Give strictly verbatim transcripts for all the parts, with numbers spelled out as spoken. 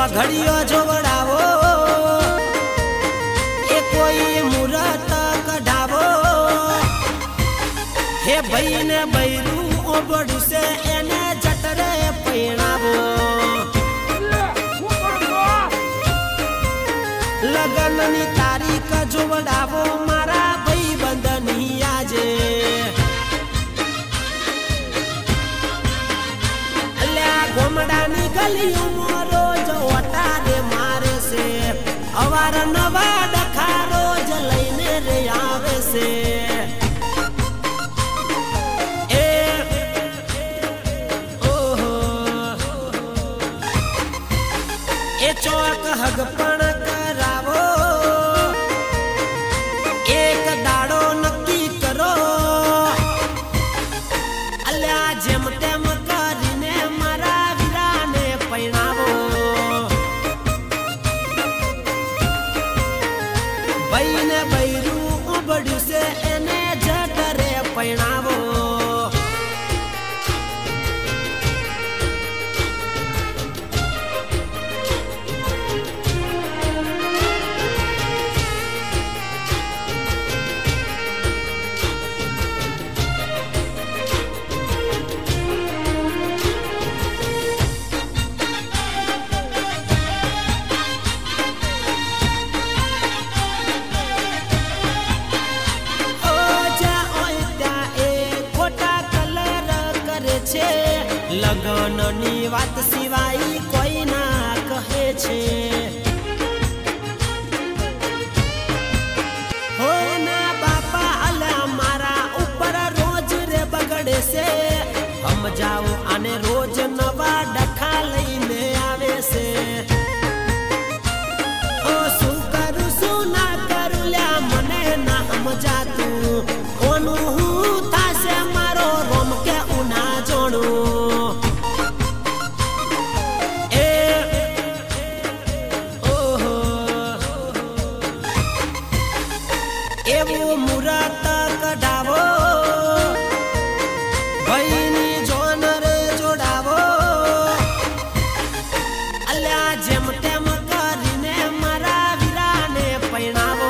चौघड़ियो जोड़ावो ए कोई मुहूर्त कढ़ावो हे भाई ने बैरू ओबड़ू से एने जटरे पहनावो लगन नी तारीख जोड़ावो मारा भाई बंधनी आजे अल्या गोमडानी गलियों मोरो जो अटारे मारे से अवार नवा डखा रोज लईने रे आवे से चौक हगपण करावो एक दाड़ो नक्की करो अल्या जेम तेम करीने मारा वीराने पहनावो भाई ने बैरू उबड़ू से एने जटरे पहनावो लगन नी बात सिवाय कोई ना कहे छे हो ना बापा अला मारा ऊपर रोज रे बगड़े से हम जाओ आने रोज नवा डखा लईने आवे से ओ सु करू सु ना करू ल्या मने ना हम जातू ओनु हूँ था से मारो रोम के उना जोड़ू एवो मुहूर्त कढ़ावो भाईनी जोन रे जोड़ावो अल्या जेम तेम करीने मारा वीराने पहनावो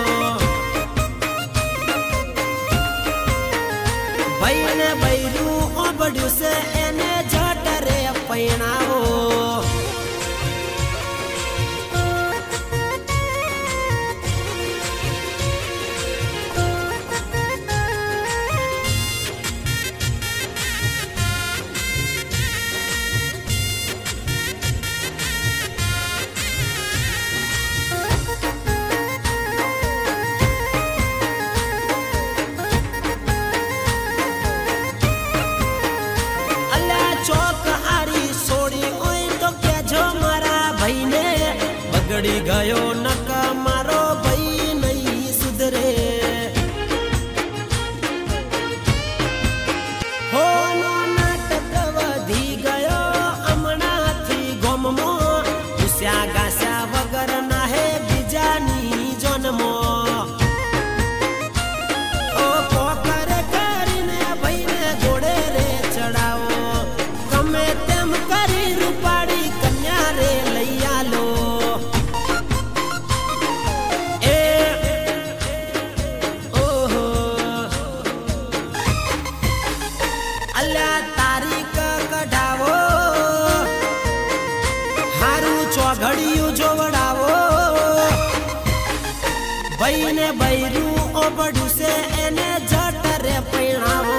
भाई ने बैरू ओबड़ू से एने जटरे पहनावो बगड़ी गयो नका मारो भाई नहीं सुधरे हो नो नाटक वधी गयो अमणा थी गोममो उस्या गास्या वगर नाहे बीजानी जन्मो ओ पोकर करीने भाई ने घोड़े रे चढ़ाओ गमे तेम करी रूपाड़ी कन्या रे लई आलो तारीख कढ़ावो हारू चौघड़ियो जोड़ावो भाई ने बैरू ओबड़ू से एने जटरे पहनावो